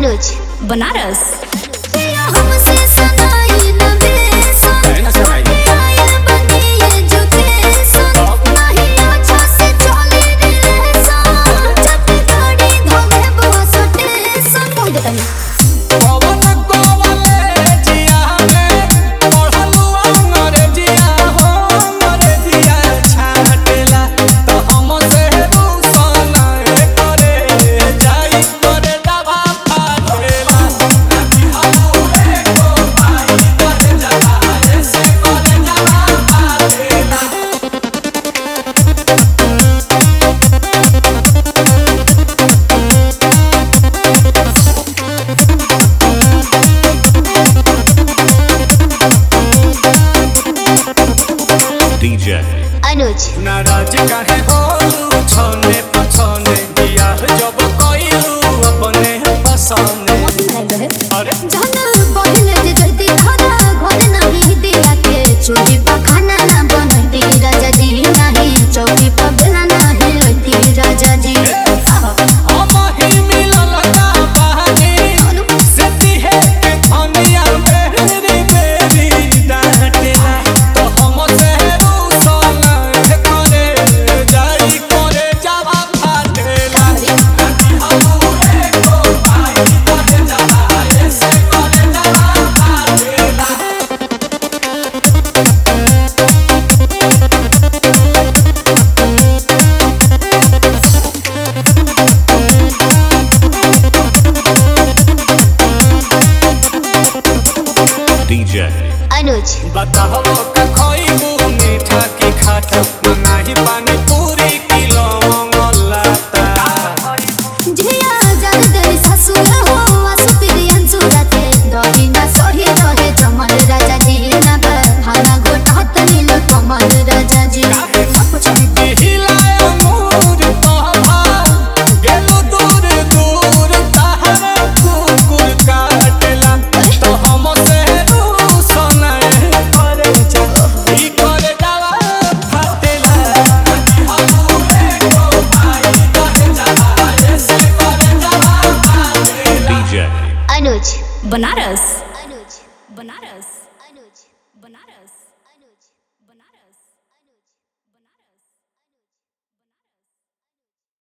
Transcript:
अनुज Banaras. DJ अनुज नाराज काहे होलू छोने पछोने दिया जब कइलू अपने पसंदे अरे जहन बहिल जे जल्दी खाना घर नहीं दिया के चोरी पर खाना ना बनती राजा जी नहीं चौकी पर बेला नहीं लती राजा जी हम ही मिलल का बहानी सेती है के खनिया बेरी बेरी डांटेला तो हम से रूसल करे जाई करे जावा फाटेला हमू एको भाई करे जावा ऐसे करे जावा फाटेला DJ अनुज बताओ का खोइबू मीठा की खाटा मंगाही पानी पूरी किलो मंगलाता झिया जान तेरी ससुर हो आसु पिरियन सुराते दही ना सही रहे जमल राजा जी ना खाना घोटात नील कमल राजा जी हिलाय मूर तोभा गेलू दूर दूर ताहरे कुकुर काटेला तो हम से रूसन करे जा ई करे जावा फाटेला हमू एको भाई करे जावा ऐसे करे जावा फाटेला DJ अनुज बनारस।